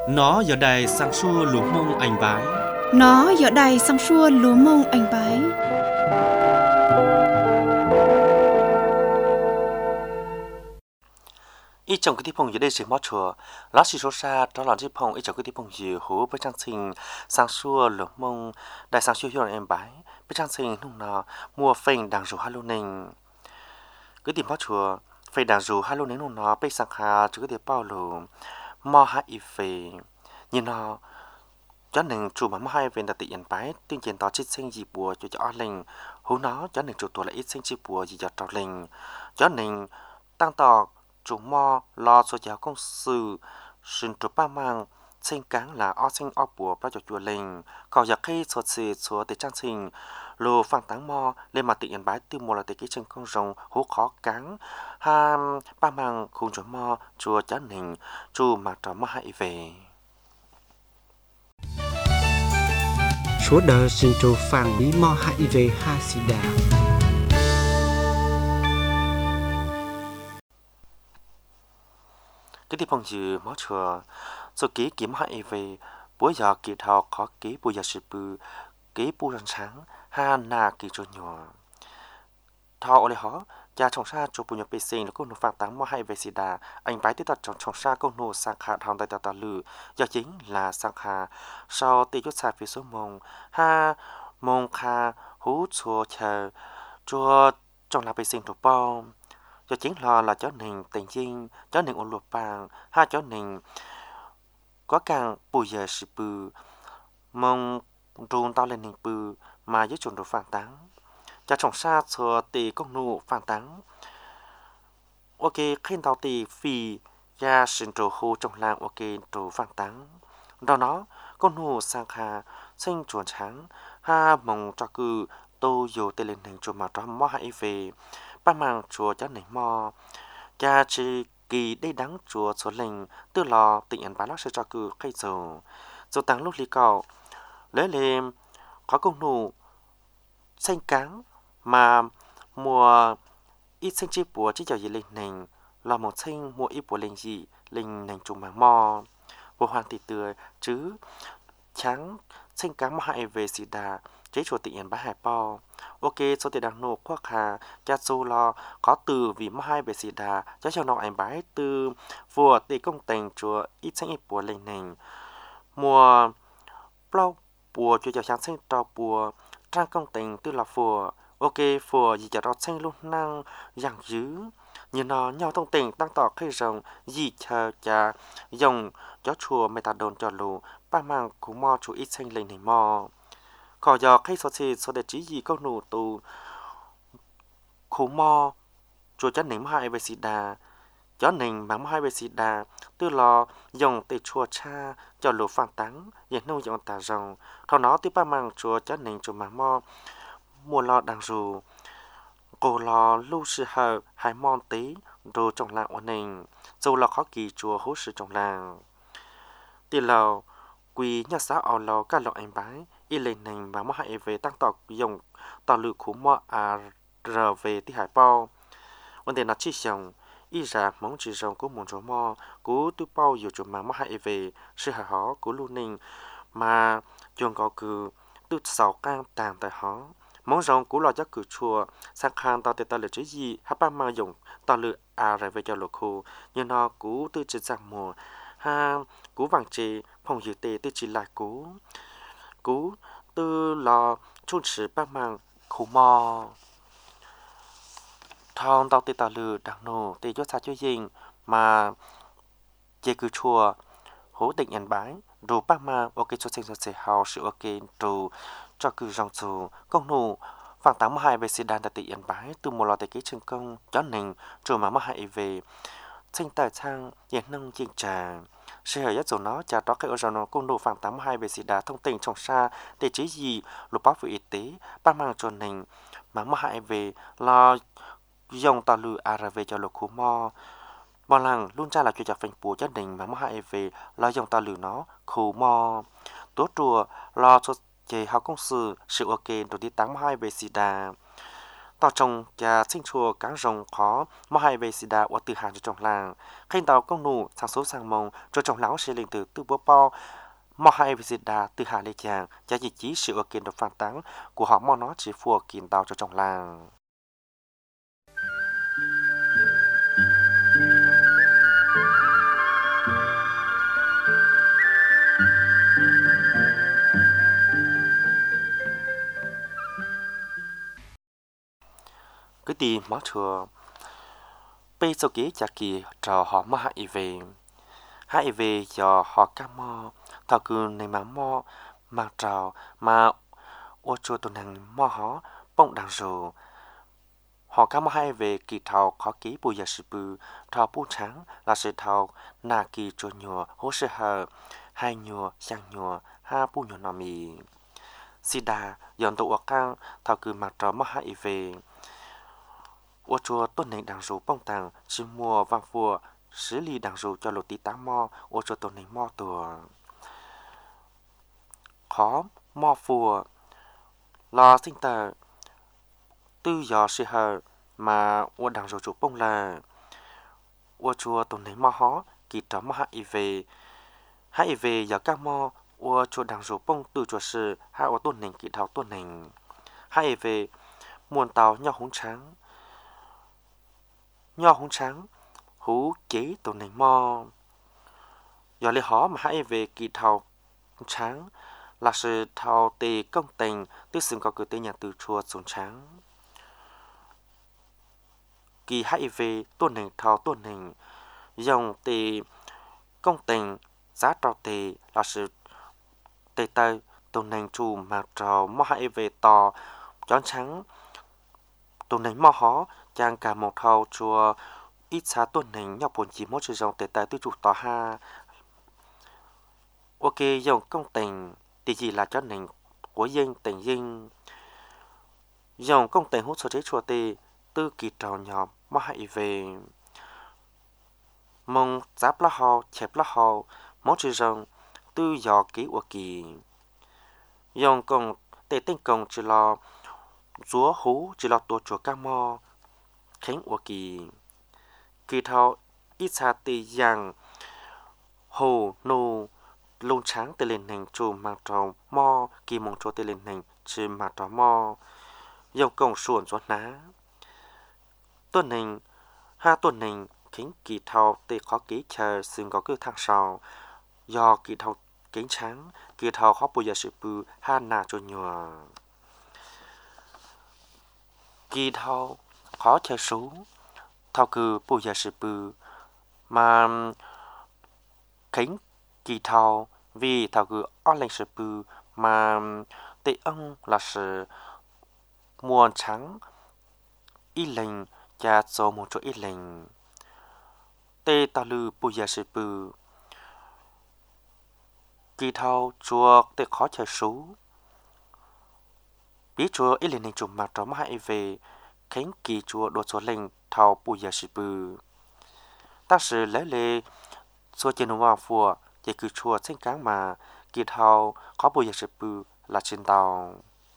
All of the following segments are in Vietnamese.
Nó giờ đây sang xua lúa mông anh bái. Nó giờ đây sang xua lúa mông anh bái. Ý chồng cái tí phong giờ đây sẽ mất chùa. Lá xì số xa đó là tí phong ý chồng cái tí phong giờ hú với trang sinh sang xua lúa mông đại sang xua hiệu anh bái. Với trang sinh nung nào mua phênh đằng rủ halo nình. Cái tí mất chùa phênh đằng rủ halo nình nung nào bây sang hà chứ cái tí bao lù mò hạ y phê. Nhìn nó cho nên chủ mà hai về đặt tiền bái tuyên truyền tỏ chít sinh gì bùa cho lệnh hú nó cho nên chủ tổ là ít sinh chi bùa gì cho trò lệnh cho nên tăng tỏ chủ mò lo số giáo công sự sinh chủ ba mang sinh cáng là o sinh o bùa bao cho chùa lệnh còn giờ khi số xì số để trang sinh lô phang táng mò lên mà tiền bái tiêu một là để cái chân công rồng hú khó cáng ha ba mang khung chủ mò chùa cho nên chủ mà trò mò hai về Chúa đời xin trù phàng bí mò HIV SIDA. Cái tiếp phong dư mó chùa số ký kiểm HIV bữa giờ kỳ thọ khó ký bùi giờ sự bư ký bùi răng sáng ha na kỳ cho nhỏ thọ ở đây họ cha trồng sa cho bùi nhập bê sinh là con nô phạt táng mò HIV SIDA anh bái tiếp tục trồng sa con nô sang khả thòng tại tàu lử do chính là sang khả sau tỷ chút sa phía số mông ha mông kha hú chùa chờ chùa trong là bê sinh thủ bao cho chính là cho nên tình dinh cho nên ổn luật bằng ha cho nên có càng bùi giờ sự bự mong run tao lên hình bự mà với chuẩn đồ phản táng cha trồng sa cho tỷ công nụ phản táng ok khi tao tỷ phi ra sinh trổ hồ trong làng ok trổ phản táng đó nó công nụ sang hà sinh chuẩn trắng ha mong cho cư tô dù tê lên hình chuẩn mà cho mò hãy về ba mang chùa cho nảy mò cha chỉ kỳ đây đắng chùa số lệnh tư lò tỉnh ăn bán nó sẽ cho cử cây dầu dầu tăng lúc lý cậu lấy lên có công nụ xanh cáng mà mùa ít xanh chi bùa chỉ cho gì lên nành là một xanh mùa ít bùa lên gì lên nành trùng màng mò bộ hoàng tỷ tươi chứ trắng xanh cáng mà hại về SIDA chế chùa tỉnh ăn bán hải bao ok số tiền đăng nộp khoác hà cha su lo có từ vì mà hai về SIDA cho nó ảnh bái từ vừa để công tình chùa ít sinh ít bùa lên nền mùa bao bùa cho sáng sinh trò bùa trang công tình từ là phùa ok phùa gì cho nó sinh luôn năng dạng dữ như nó nhau thông tình tăng tỏ khi rồng gì chờ cha dòng cho chùa mày ta đồn cho lù ba mang cũng mò chùa ít sinh lên nền mò có giờ khi số để chỉ gì câu nụ tù khổ mò chùa cho nếm hai về SIDA cho nếm bằng hai về SIDA tư lò dòng từ chùa cha cho lúa phản táng hiện nông dòng tà rồng thọ nó tiếp ba mang chùa cho nếm chùa mà mò mùa lò đằng rù cổ lò lưu sư hờ hai mòn tí rồi trong làng ổn định dù là khó kỳ chùa hỗ sự trong làng tiền lò quỳ nhà xã ở lò các lò anh bái y lên nành và mò hại về tăng tộc dùng tàu lự khổ mò rờ về tí hải bao vấn đề là chỉ xong y ra mong chỉ rồng của một chỗ mò của tu bao nhiều chỗ mà mò hại về sự hại họ của lưu ninh mà dùng có cứ tu sầu cang tàng tại họ mong rồng của lò chắc cử chùa sang khang tàu tàu lự chỉ gì hấp ba mà dùng tàu lự rờ về cho lục khu như nó của tu chỉ rằng mùa ha của vàng trì phòng dự tề tư chỉ lại cú tư lò chun sử ba mang khủ mò thong tàu tê tàu lử đặc nổ tê chốt xa chơi dinh mà chế cứ chùa hố định nhận bái đồ ba mang ok cho sinh sẽ hào sự ok đồ cho cứ dòng chủ công nụ vàng 82 về SIDA đã tự nhận bái từ một lò tê ký trường công cho nên rồi mà hai về sinh tài sang hiện nông chiên trà sự hợp nhất của nó trả đó cái ở nó công độ phản 82 về SIDA thông tin trong xa để chỉ gì lục báo về y tế ban mang cho nền mà hại về lo dòng tàu lử về cho lục khu mò bao lăng luôn ra là chuyện phanh bùa cho nền mà hại về lo dòng tàu lử nó khu mò tốt chùa lo cho chế học công sự ok rồi đi 82 về SIDA tao trồng và sinh chùa cáng rồng khó mà hai về sida ở từ hàng cho trồng làng khi tàu công nụ sang số sang mông cho trồng lão sẽ lên từ bố bao mà hai về sida từ hàng lê chàng và chỉ sự ở kiến được phản táng của họ mà nó chỉ phù kiến tàu cho trồng làng cái gì mà thừa bây giờ kỹ chả kỳ trò họ mà hai về giờ họ cam mò thọ cứ này mà trò mà ô chua tuần hàng mò họ bông đằng rồi họ cam hai về kỳ thọ khó kỹ bùi giờ sự bự thọ bu trắng là sự thọ nà kỳ chua nhựa hố sự hờ hai nhựa sang nhựa ha bu nhựa nọ mì sida dọn tụ căng thọ cứ mà trò mà hai về ô chua tuần này đằng rồi bông tàng chỉ mua vàng vua xử lý đằng rồi cho lột tí tá mò ô chua tuần này mò tùa khó mò phùa lo sinh tờ tư giờ sẽ hờ mà ô đằng rồi chủ bông là ô chua tuần này mò hó kỳ trò mò hai về giờ các mò ô chua đằng rồi bông từ chùa sự hai ô tuần này kỳ thảo tuần này hai về muôn tàu nhau húng trắng hú chế tuần này mò giờ lấy hó mà hai về kỳ thảo trắng là sự thao tì công tình tư xứng có cử tê nhà từ chùa xuống trắng kỳ hai về tuần hình thao tuần hình dòng tì công tình giá trao tì là sự tê tây tuần hình chủ mà trò mò hai về tò chón trắng tuần hình mò hó chàng cả một thao chùa ít xa tuần hình nhọc buồn chỉ một sự dòng tê tây tư chủ tò ha ok dòng công tình thì chỉ là cho nên của dân tình dân dòng công tình hút số chế chùa tê tư kỳ trào nhỏ mà hãy về mong giáp lá hò chép lá hò món chữ rồng tư dò ký của kỳ dòng công tê tinh công chỉ là rúa hú chỉ là tổ chùa ca mò khánh của kỳ thao ít xa tê giang hồ nô lông trắng tê lên hình chùm mang trò mò kỳ mong cho tê lên hình chỉ mà trò mò dòng công xuồng ruột ná tuần hình ha tuần hình kính kỳ thao tê khó ký chờ xương có cứ thang sau do kỳ thao kính trắng kỳ thao khó bùi giờ sự bù ha nà cho nhòa kỳ thao khó chờ số thao cử bùi giờ sự bù mà kính kỳ thao vì thao cử on lệnh sự bù mà tệ ông là sự muôn trắng y lệnh cha cho một chỗ y lệnh tê ta lư bùi giờ sự bù kỳ thao chùa tê khó chờ số biết chùa y lệnh này chùa mà trò hai về khánh kỳ chùa đồ số lệnh thao bùi giờ sự bù ta sự lấy lệ số trên hoa phùa chỉ cứ chùa sinh cáng mà kỳ thao khó bùi giờ sự bù là trên tàu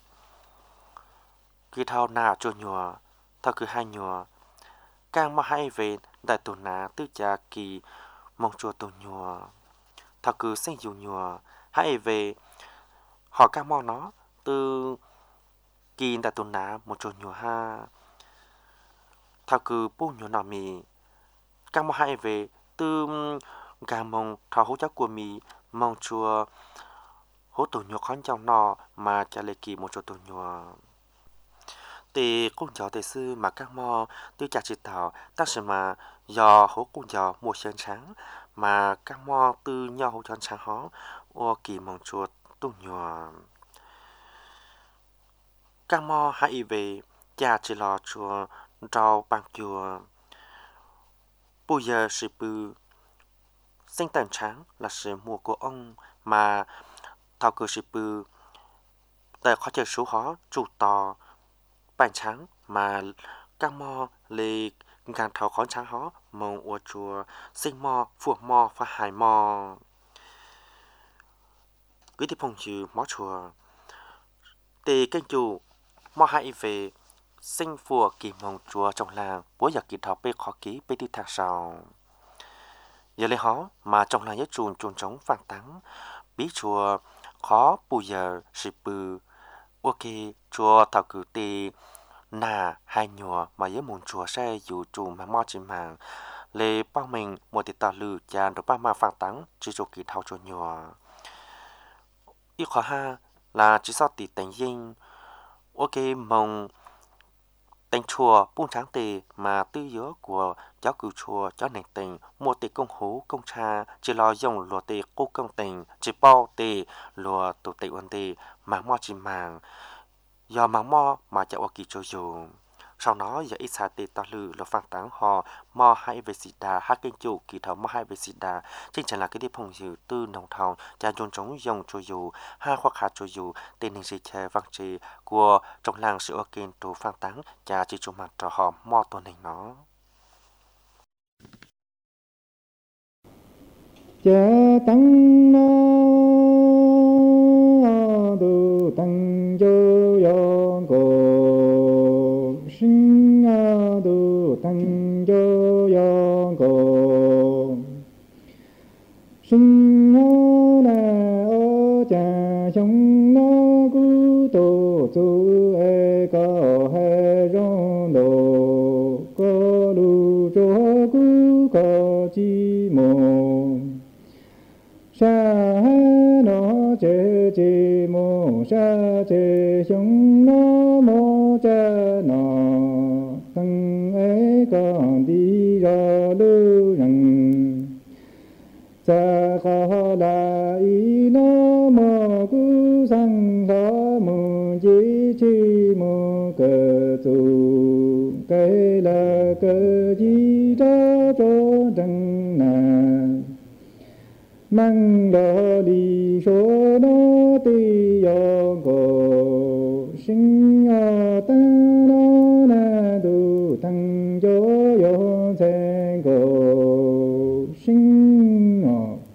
kỳ thao nà chùa nhùa thao cứ hai nhùa càng mà hai về đại tổ ná tư cha kỳ mong chùa tổ nhùa thao cứ sinh dù nhùa hai về họ càng mong nó từ kỳ đại tổ ná một chùa nhùa ha thao cứ bu nhùa nọ mì càng mà hai về từ càng mong thao hỗ trợ của mì mong chùa hỗ tổ nhùa khán trong nọ mà cha lệ kỳ một chùa tổ nhùa tì cung giáo tì sư mà các mò tư trả chỉ tạo ta sẽ mà do hố cung giáo mùa sơn trắng mà các mò tư nhau hố chân trắng hó ô kỳ mong chuột tu nhòa các mò hãy về cha chỉ lo chùa trao bằng chùa bây giờ sự bư sinh tần trắng là sự mùa của ông mà thao cử sự bư tại khó chơi số hó chủ tò bản trắng mà các mò lê càng thảo khó trắng hó mong ua chùa sinh mò phù mò và hải mò quý thị phong trừ mó chùa tề kênh chủ mò hãy về sinh phùa kỳ mong chùa trong làng bố giặc kỳ thọ bê khó ký bê đi thang sau giờ lấy hó mà trong làng nhất chuồn chuồn trống vàng tắng bí chùa khó bù giờ sĩ bư ok chùa thảo cử tì nà hai nhùa mà với môn chùa sẽ dù chùa mà mò chỉ màng lê bao mình một tiệt tà lư chàn rồi ba mà vàng tắng chỉ cho kỳ thảo chùa nhùa ít khó ha là chỉ sao tì tình dinh ok mong tình chùa buôn tráng tì mà tư yếu của giáo cử chùa giáo nền tình một tì công hú công cha chỉ lo dùng lùa tì cô công tình chỉ bao tì lùa tụ tì ổn tì mà mò chỉ màng do mà mò mà chạy qua kỳ cho dù sau đó giờ ít xa tì tao lư là phản tán họ mò hai về xịt đà hai kênh chủ kỳ thảo mò hai về xịt đà chính chẳng là cái đi phong dự tư nông thôn cha dồn trống dòng cho dù hai khoác hạt cho dù tên hình sĩ chơi văn trì của trong làng sự ở kênh tù phản tán cha chỉ cho mặt cho họ mò tuần hình nó cha tăng nó tu tăng cho yon cô sinh tu tăng cho yon cô sinh là ô cha trong nó cu tổ tu e có hai rong đồ có lu cho cu có chi mồ sa nó chế chế mô sa chế chúng nó mô cha nó tăng ấy còn đi ra lưu rằng cha khó là ý nó mô cứ sang đó mô chí chi mô cờ tù cái là cờ chi ra cho rằng nàng mang đó đi số nó tì yo go sinh ta nó na tu tăng cho yo sen go sinh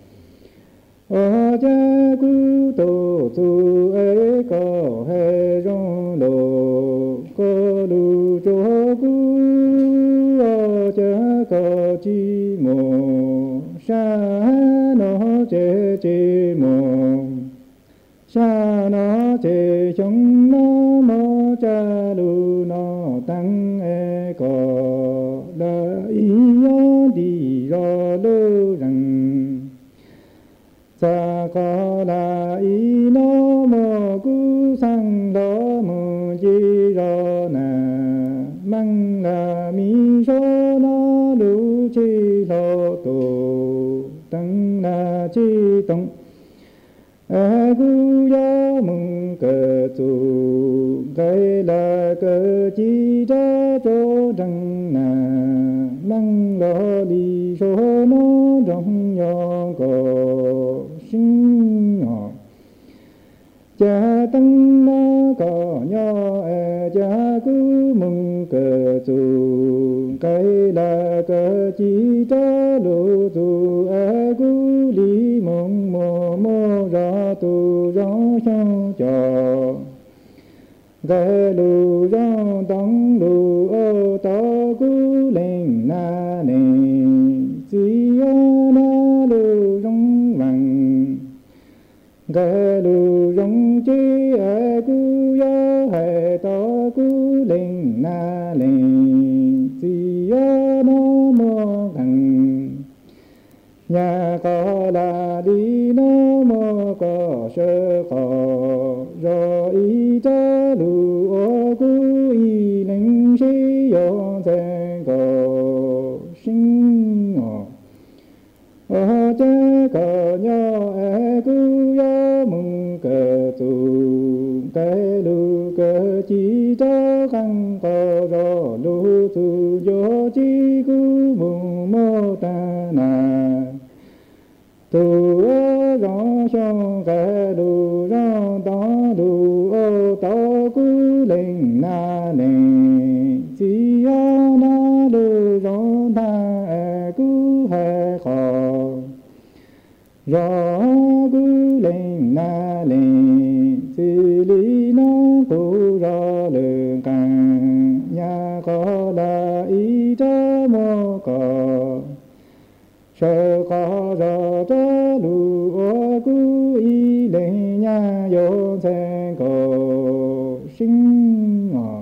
cha cu tổ tu ấy có hay rong đồ có lu cho cu cha có chi mồ sa nó chế chế mồ sa nó chế chúng nó mô cha lu nó tăng e có là ý đi ra lô rằng cha có là ý nó mô cứ sang đó mô chi ra nà mang là mi số nó lu chi lo tổ tăng na chi tông a gu ya mừng cờ tu cái là cờ chi ra cho đằng na năng lo đi số nó trong nhỏ có sinh nhỏ cha tăng nó có nhỏ cha cứ mừng cờ tu cái là cờ chi ra lô tu a gu li mong mô mô ra tu ra sang cho cái lu ra tăng lu ô ta gu lên na nè chỉ ô na lu rong vàng cái lu rong chi a gu ya hai ta gu lên na lên chỉ ô na mô thằng nhà có là đi nó mô có sơ khó rồi ý cha lu ô cu y linh sĩ yo sen có sinh ô cha có nhỏ e cu yo mừng cờ tu cái lu cờ chi cha khăn có rõ lu tu yo chi cu mừng mô ta na tu ơ rõ xong cái lu rõ đó lu ô tao cứ lên na lên chỉ ơ na lu rõ ta cứ hay khó rõ cứ lên na lên chỉ lý nó tu rõ lượng càng y cho mô cỏ sơ khó giờ cho lù ô cú y lệ nhà yo sen cổ sinh ngọ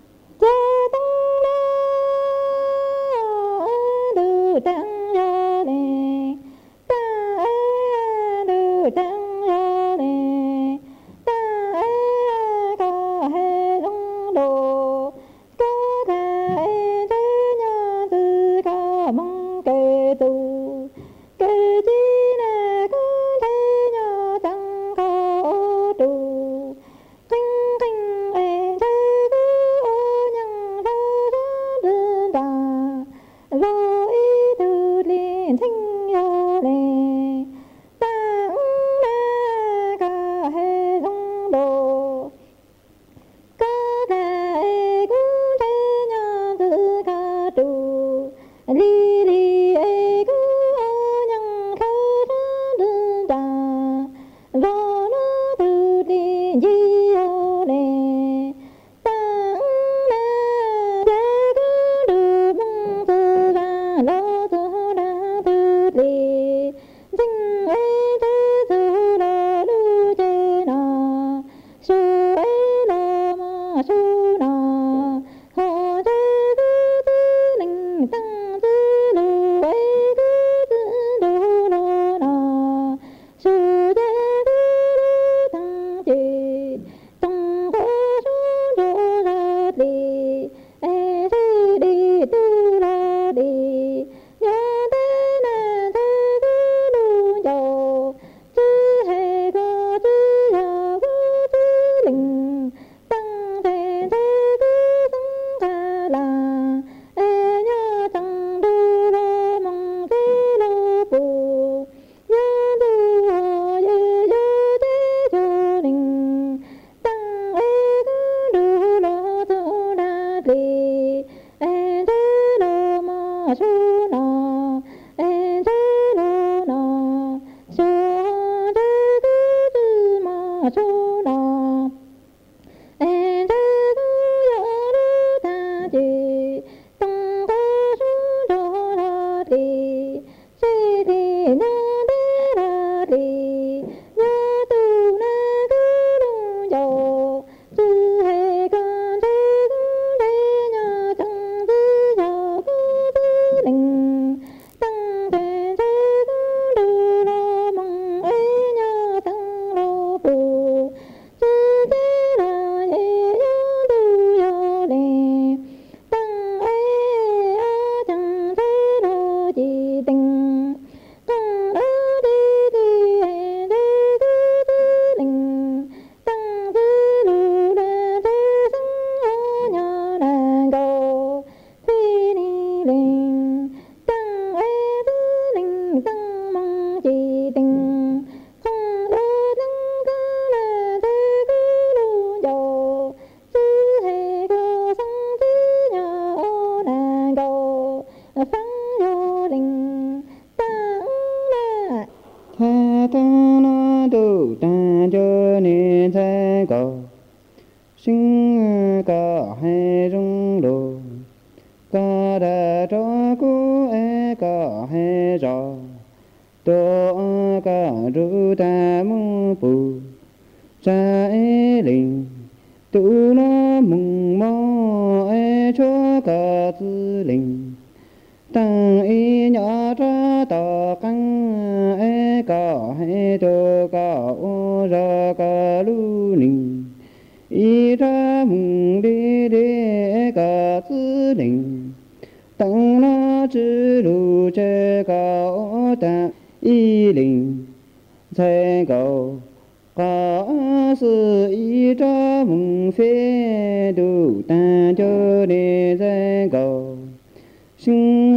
sinh ca hay rung đồ ca đà cho cô e ca hay rõ tô ca ru ta mu pu cha e linh tu nó mùng mò e cho ca tư linh tăng y nhỏ ra tờ căng e ca hay tô ca ô ra ca lu ninh y ra mùng đi đi ca tư linh tăng nó chữ lu che ca ô ta y linh thay cầu ca sư y ra mùng phê đủ ta cho đi thay cầu sinh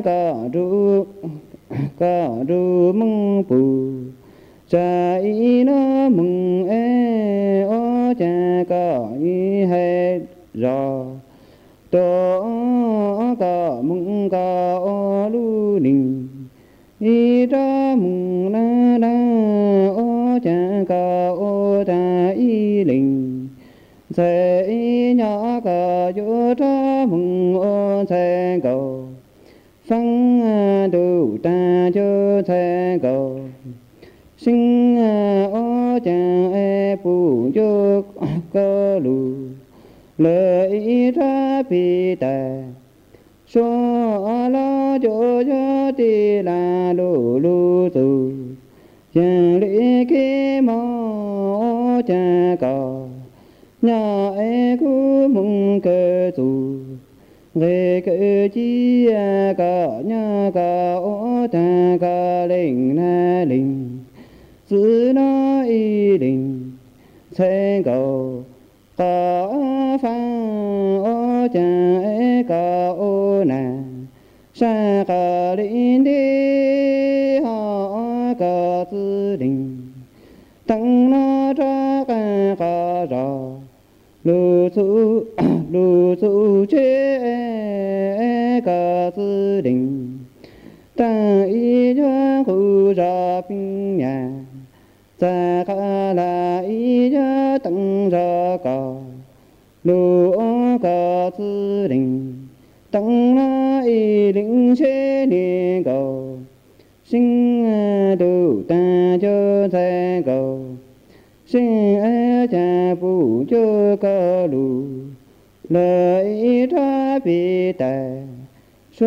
ca ru mong bù cha y nó mừng e o cha ca y hay rõ to ca mừng ca o lu ninh y ra mừng na na o cha ca o ta y linh sẽ nhỏ ca yo ra mừng ô thế cầu phăng đủ ta cho thế cầu sinh ô cha e phụ cho cơ lù lợi ra pi ta so lo cho ti la lu lu tu chẳng lý khi mò cha cầu nhà e cứ mong cơ tu về cơ chi cả nhà cả ô ta cả linh na linh giữ nó y linh thế cầu cả phang ô cha e cả ô na sa cả linh đi họ cả tư linh tăng nó ra cả ra lu su chế cả tư đình ta y cho khu ra pin nhà ta cả là y cho tăng ra cả lu cả tư đình tăng na y linh chế ni cầu sinh đủ ta cho thế cầu sinh cha phụ cho cơ lù lợi ra bị tệ so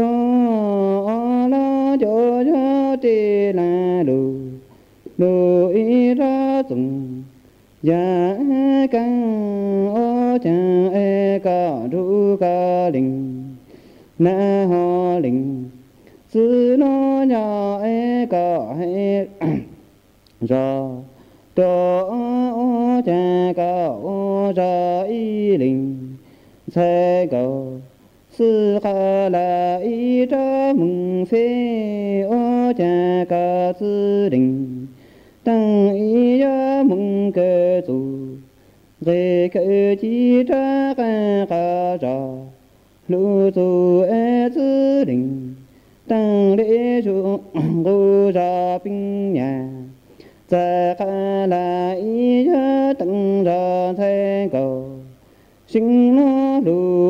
lo cho ti la lù lù y ra tung ya căn ô cha e ca ru ca linh na ho linh sư nó nhà e ca he ra đó ô cha cao ô ra y linh thế cầu sư kha la y ra mừng phê ô cha ca sư đình tăng y ra mừng cơ tu về cơ chi ra ca ra lu tu e sư đình tăng lễ chu ngô ra pin nhà ta khá là ý cho tăng ra thế cầu sinh nó đủ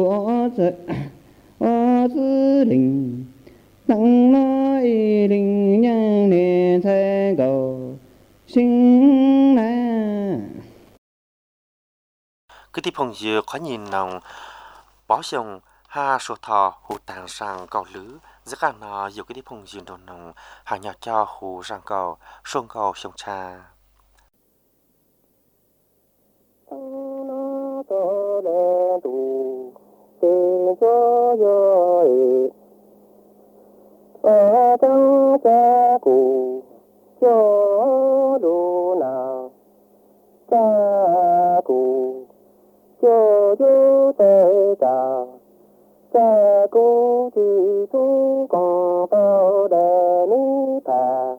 ô tư đình tăng nó ý đình nhân nền thế cầu sinh na cứ tiếp phong dừa khó nhìn nòng bỏ xong ha số thọ hồ tàng sang cầu lứ rất là nó dù cái tiếp phong dừa đồ nòng hàng nhà cho hồ sang cầu xuân cầu sông cha cha cô thì chú còn tao để mi thà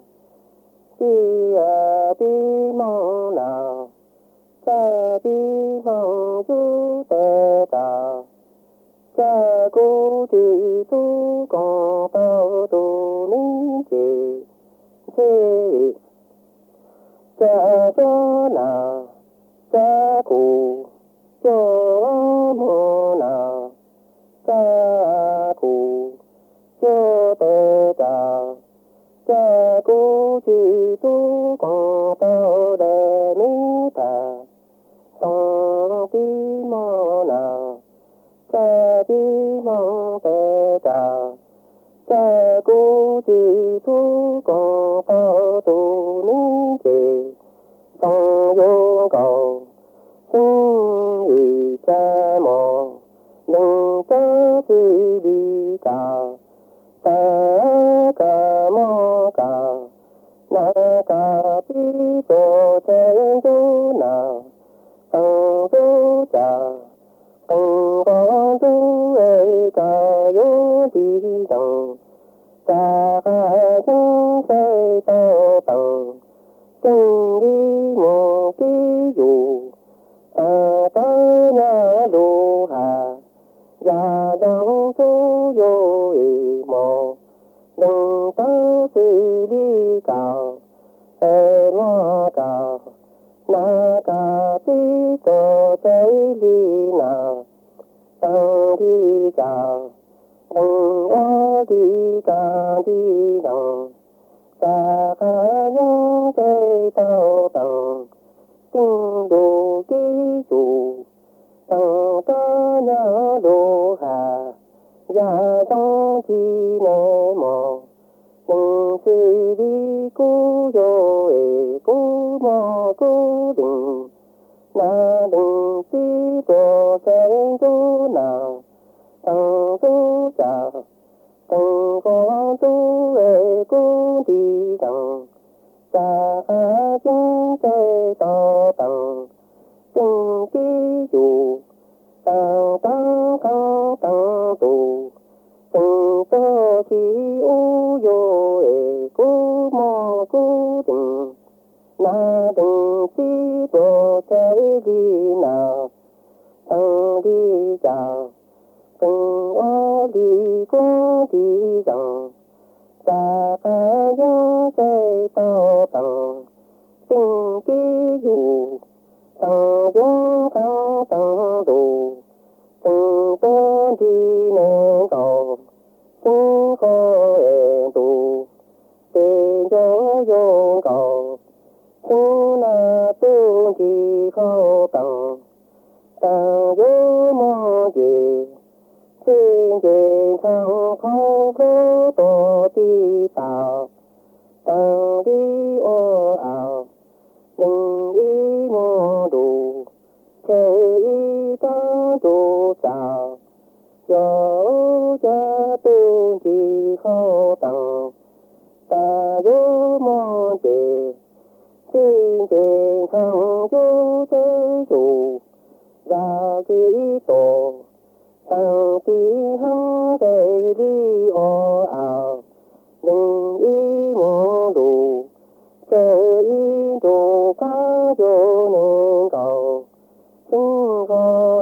đi mong nào cha đi mong chú tê ta cha cô thì chú còn tao tu mi chỉ thế cha cho nào cha cô cho mô nào cha cụ cho tê ta cha cụ chỉ tu còn tao để mi ta song ti mô nào cha ti mô tê ta cha cụ chỉ tu còn tao tu ni chỉ song vô cầu sinh ý cha mô đừng có gì đi cả ta cả mô cả na cả tí tổ chân chú nào tăng chú cha tăng con chú ấy cả yếu đi rằng ta cả chúng xây tao tầng chân đi một cái dù ta nhà đồ hà gia đăng chú vô ý mô đừng có gì đi cao ê mô cao na ca tí tổ tế đi nào tăng đi chào đừng ô đi ca đi đồng ta khá nhớ cây tao tầng tinh đồ ký chủ tầng ta nhớ đồ hà gia trong chi nè mò đừng suy đi cố vô cố mò cố đừng na đừng chỉ bỏ sẽ chỗ nào thằng chú chào thằng con chú cố đi thằng ta chúng cây to tầng chung ký dù tầng tầng không tầng tù từng có chỉ u vô cố mò cố đừng na đừng chỉ bỏ chạy đi nào thằng đi chào từng ô đi cố đi rằng ta phải nhớ cây to tầng từng ký dù thằng chúng không tầng đủ từng tên đi nè cầu chúng có đủ tên cho vô cầu chúng là tu chỉ khó tầng tầng vô mong gì xin về thằng không có tổ đi tàu tầng đi ô ảo đừng đi mua đủ chơi đi ta đủ chào cho cha tu chỉ khó tầng ta vô mong gì xin về thằng vô thế chủ ra kỹ tổ thằng tí hăng đầy đi ô ảo đừng ý mua đủ chơi ý đồ cá vô nên cầu chúng có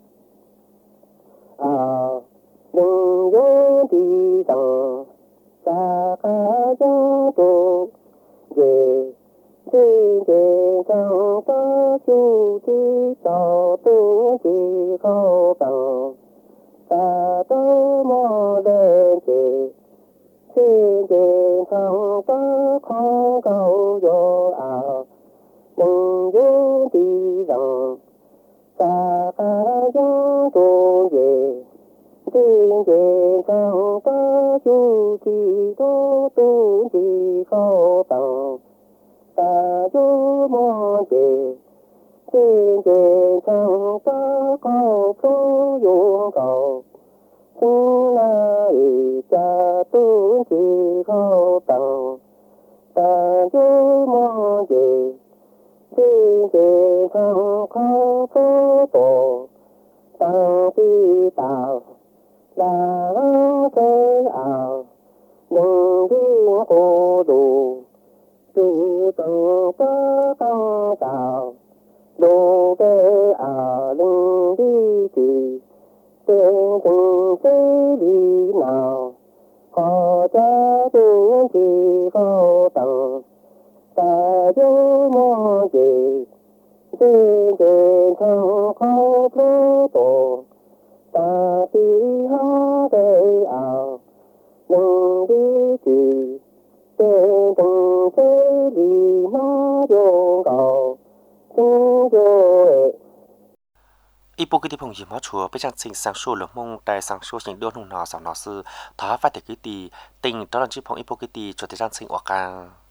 đừng vô đi tầng xa cá chúng tổ về đi về thằng ta chú đi cho tu chỉ khó tầng ta tới mò đến chị xin về thằng ta không cầu vô ảo đừng vô đi rằng ta giống tu về đi về thằng ta chú chỉ tu chỉ khó tầng ta vô mong về xin về thằng ta có phố dụng cầu xin là cha tu chỉ khó tầng ta vô mong về xin về thằng có phố tổ thằng đi tàu là thế ảo đừng đi cô đủ tu tầng ta tăng tạo đồ kê đừng đi thì tên tình thế đi nào có cha tu chỉ có tầng ta vô mong gì đi về thằng không phố tổ ta đi hăng cây ảo đừng đi thì tên tình thế đi nó vô cầu chúng vô ipo cái phong gì mà chúa bây giờ sinh sang số lượng mong đại sang số sinh đơn hùng nọ sang nọ sư thả phát thể cái tình đó là chỉ phong ipo cái cho tới sang sinh ở càng